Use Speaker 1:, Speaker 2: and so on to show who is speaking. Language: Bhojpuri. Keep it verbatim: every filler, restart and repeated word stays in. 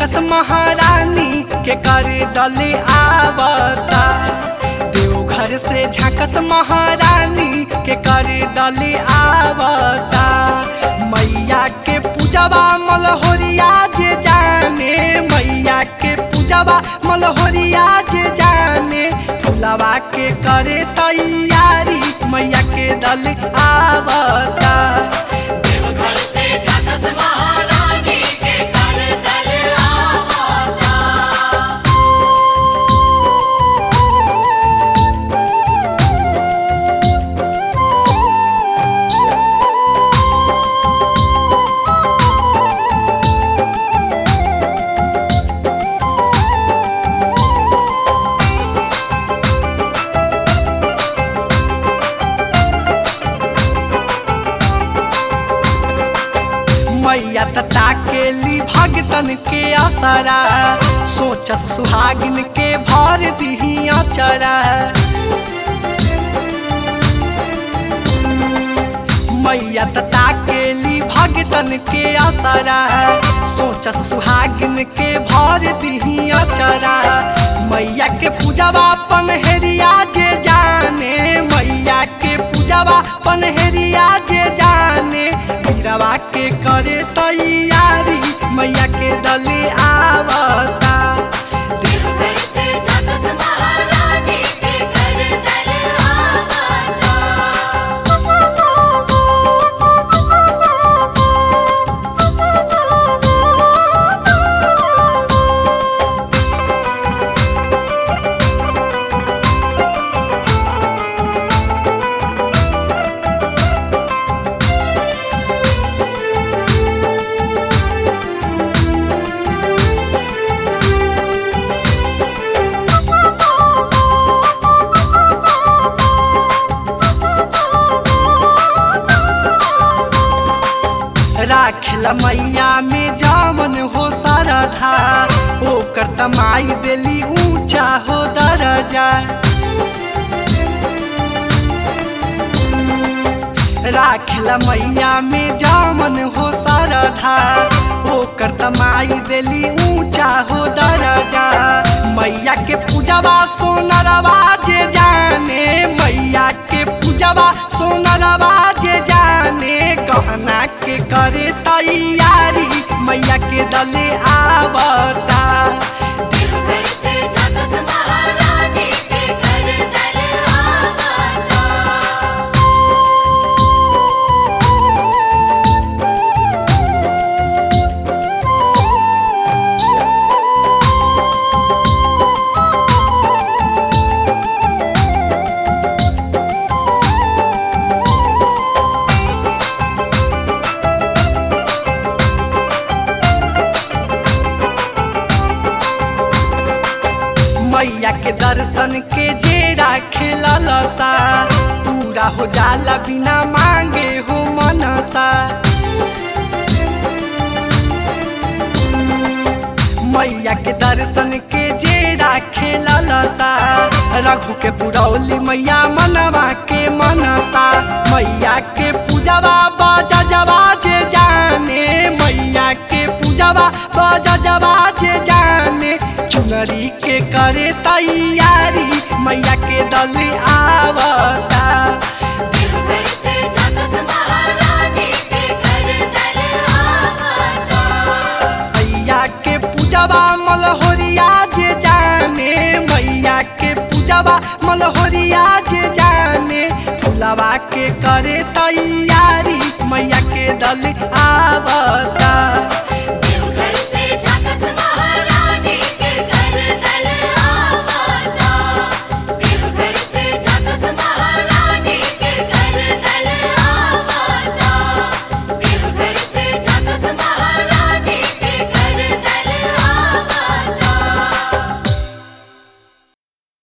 Speaker 1: झाकस महारानी के कर दल आवता। देवघर से झाकस महारानी के कर दल आवता। मैया के पूजवा मलहोरिया जे जाने, मैया के पूजवा मलहोरिया जे जाने। फुलवा के करे तैयारी मैया के दल आवता।
Speaker 2: देवघर से झाकस महारानी के कर दल आवता।
Speaker 1: मैया तता के ली भगतन के असरा, सोचत सुहागिन के भर दिही अचरा। मैया तता के ली भगतन के असरा, सोचत सुहागिन के भर दिही अचरा। मैया के पूजवा पनहरिया जे जाने, मैया के पूजवा पनहरिया जे जाने। गिरवा के करे तैयारी मैया के दल आवता।
Speaker 2: देवघर से झाकस महारानी के कर दल आवता।
Speaker 1: राखल मैया में जामन हो सरधा, ओकर तमाई देली ऊंचा हो दरजा। राखल मैया में जामन हो सरधा, ओकर तमाई देली ऊंचा हो दरजा। मैया के पूजवा सोनरवा जे जाने, मैया के पूजवा सोनरवा जे जाने। गहना के करे तैयारी मैया के दल आवता।
Speaker 2: देवघर से झाकस महारानी के कर दल आवता।
Speaker 1: मैया के दर्शन के जे राखे ललसा, पूरा हो जाला बिना मांगे हो मनसा। मैया के दर्शन के जे राखे ललसा, रघु के पुरौली मैया मनवा के मनसा। मैया के पूजवा बाजा जवा जे जाने, मैया के पूजवा बाजा जवा जे जाने। चुनरी के करे तैयारी मैया के दल आवता।
Speaker 2: देवघर से झाकस महारानी के कर दल आवता।
Speaker 1: मैया के पूजवा मलहोरिया जे जाने, मैया के पूजवा मलहोरिया जे जाने। फुलवा के करे तैयारी मैया के दल आवता।